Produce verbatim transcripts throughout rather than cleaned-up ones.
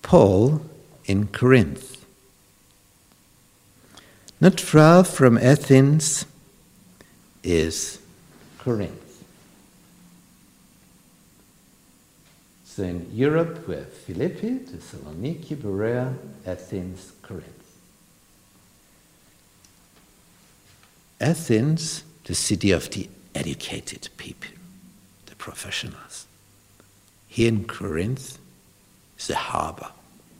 Paul in Corinth. Not far from Athens is Corinth. So in Europe, we're Philippi, Thessaloniki, Berea, Athens, Corinth. Athens, the city of the educated people, the professionals. Here in Corinth is the harbor.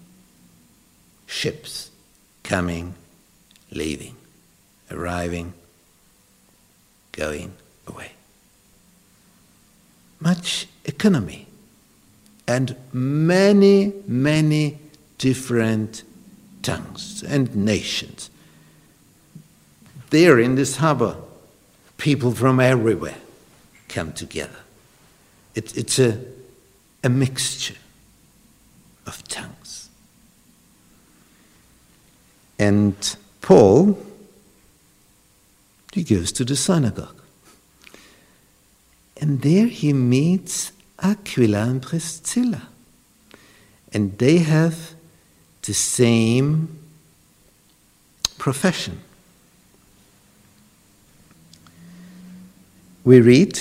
Ships coming, leaving, arriving, going away. Much economy and many, many different tongues and nations. There in this harbor, people from everywhere come together. It, it's a, a mixture of tongues. And Paul, he goes to the synagogue. And there he meets Aquila and Priscilla. And they have the same profession. We read,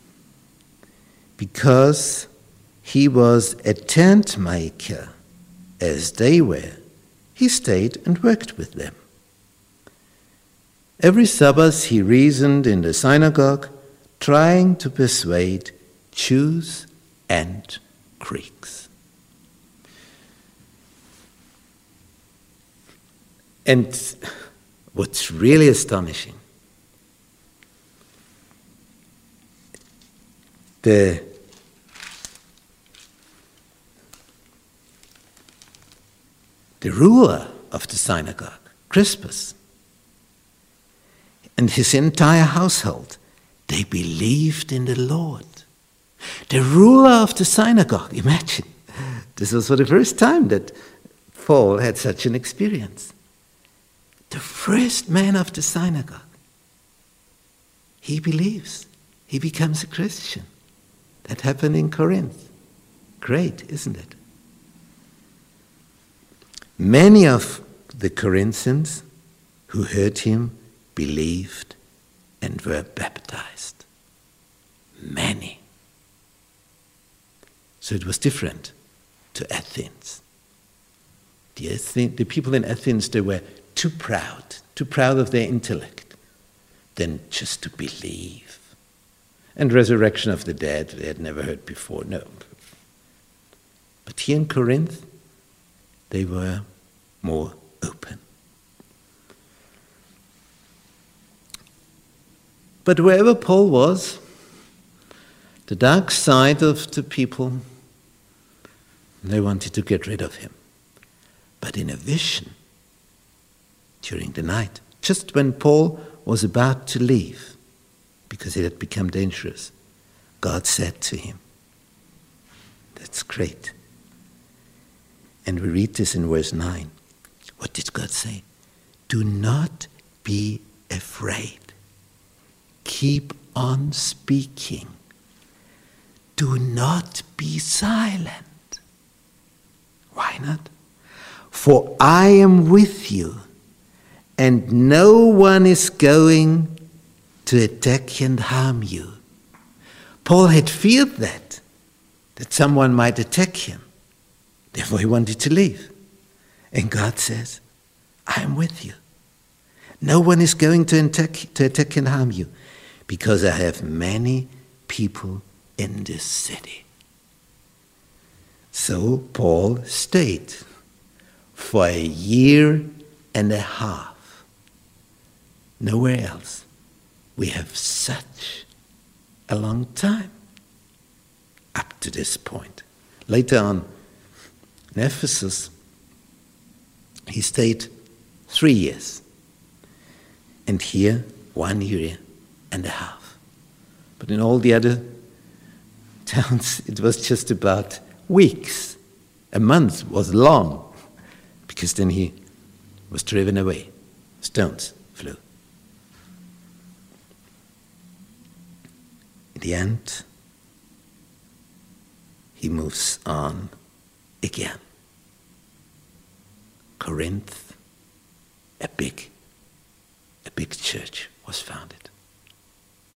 because he was a tent maker as they were, he stayed and worked with them. Every Sabbath he reasoned in the synagogue, trying to persuade Jews and Greeks. And what's really astonishing, the the ruler of the synagogue, Crispus, and his entire household, they believed in the Lord. The ruler of the synagogue, imagine, this was for the first time that Paul had such an experience. The first man of the synagogue, he believes, he becomes a Christian. That happened in Corinth. Great, isn't it? Many of the Corinthians who heard him believed and were baptized. Many. So it was different to Athens. The, Athen- the people in Athens, they were too proud, too proud of their intellect, than just to believe. And resurrection of the dead, they had never heard before, no. But here in Corinth, they were more open. But wherever Paul was, the dark side of the people, they wanted to get rid of him. But in a vision, during the night, just when Paul was about to leave, because it had become dangerous, God said to him, that's great. And we read this in verse nine. What did God say? Do not be afraid. Keep on speaking. Do not be silent. Why not? For I am with you, and no one is going to attack and harm you. Paul had feared that, that someone might attack him. Therefore he wanted to leave. And God says, I am with you. No one is going to attack, to attack and harm you, because I have many people in this city. So Paul stayed for a year and a half. Nowhere else. We have such a long time up to this point. Later on, in Ephesus, he stayed three years. And here, one year and a half. But in all the other towns, it was just about weeks. A month was long, because then he was driven away. Stones flew. In the end, he moves on again. Corinth, a big, a big church was founded.